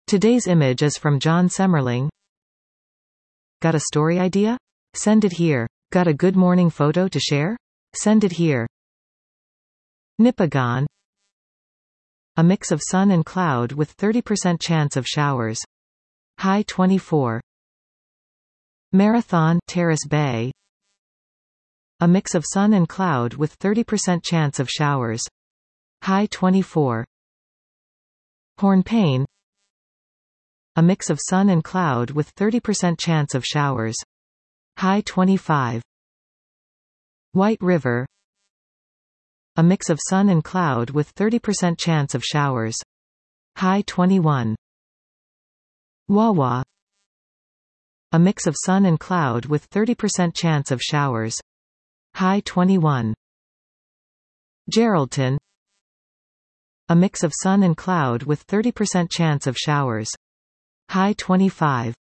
Today's image is from John Semmerling. Got a story idea? Send it here. Got a good morning photo to share? Send it here. Nipigon. A mix of sun and cloud with 30% chance of showers. High 24. Marathon, Terrace Bay. A mix of sun and cloud with 30% chance of showers. High 24. Hornpain. A mix of sun and cloud with 30% chance of showers. High 25. White River. A mix of sun and cloud with 30% chance of showers. High 21. Wawa. A mix of sun and cloud with 30% chance of showers. High 21. Geraldton. A mix of sun and cloud with 30% chance of showers. High 25.